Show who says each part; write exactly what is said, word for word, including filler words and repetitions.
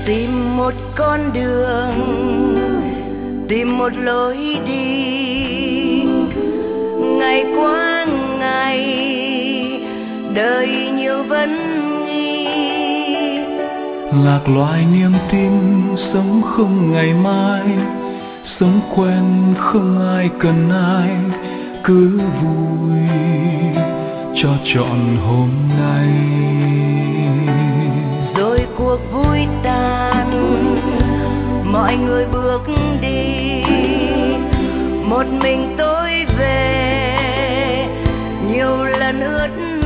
Speaker 1: tìm một con đường, tìm một lối đi. Ngày qua ngày đời nhiều vấn nghi,
Speaker 2: lạc loài niềm tin sống không ngày mai, sống quen không ai cần ai, cứ vui cho trọn hôm nay.
Speaker 1: Rồi cuộc vui tàn, mọi người bước đi, một mình tôi về nhiều lần ướt